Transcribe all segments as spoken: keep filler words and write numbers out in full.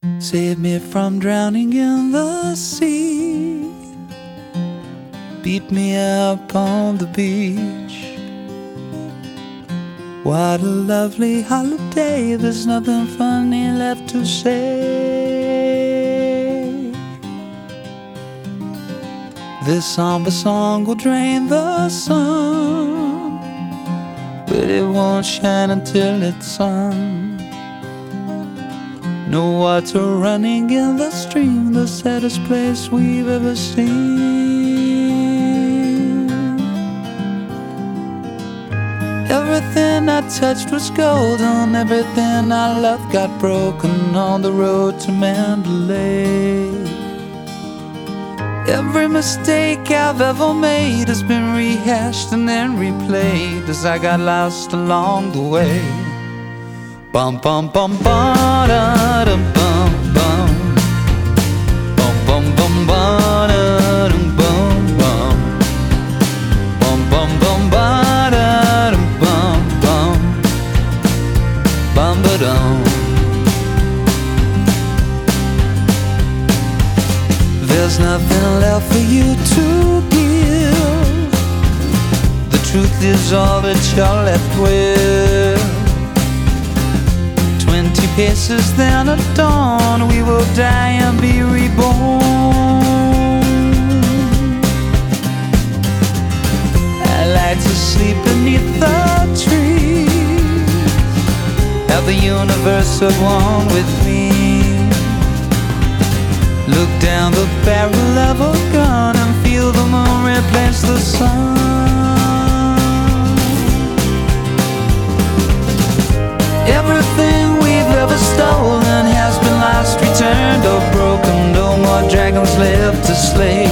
Save me from drowning in the sea. Beat me up on the beach. What a lovely holiday, there's nothing funny left to say. This somber song will drain the sun, but it won't shine until it's sung. No water running in the stream, the saddest place we've ever seen. Everything I touched was golden, everything I loved got broken on the road to Mandalay. Every mistake I've ever made has been rehashed and then replayed as I got lost along the way. Bum bum bum ba da dum bum bum. Bum bum bum ba da dum bum bum. Bum bum bum ba da dum bum bum. Bum ba dum. There's nothing left for you to give. The truth is all that you're left with. Twenty paces, then at dawn we will die and be reborn. I like to sleep beneath the trees, have the universe at one with me. Look down the barrel of a gun and feel the moon replace the sun. Everything we've ever stolen has been lost, returned or broken. No more dragons left to slay.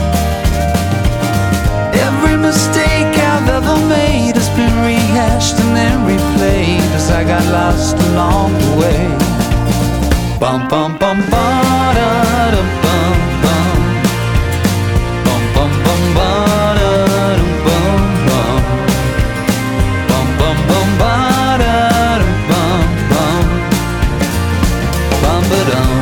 Every mistake I've ever made has been rehashed and then replayed as I got lost along the way. Bum bum bum ba da dum bum bum. Bum bum bum ba da dum bum bum. Bum bum bum ba da dum bum bum. Bum ba dum.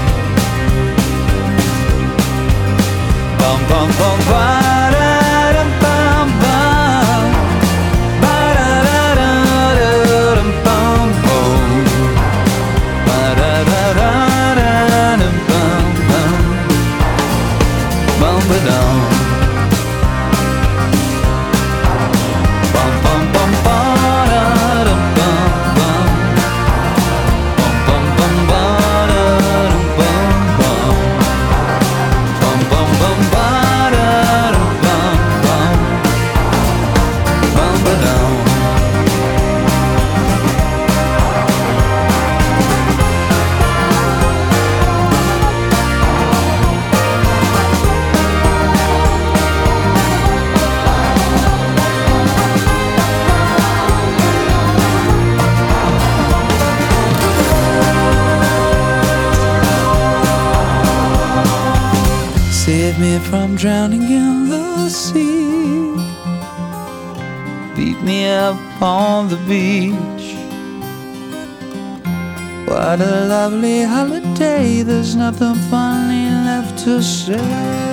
Bum bum bum ba da dum bum bum. Ba da da da da dum bum bum. Ba da da da da dum bum bum. Bum ba dum. Bum bum bum ba da dum bum bum. Bum bum bum ba da dum bum bum. Bum bum bum ba da dum bum bum. Bum ba dum. Save me from drowning in the sea. Beat me up on the beach. What a lovely holiday, there's nothing funny left to say.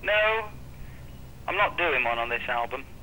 No, I'm not doing one on this album.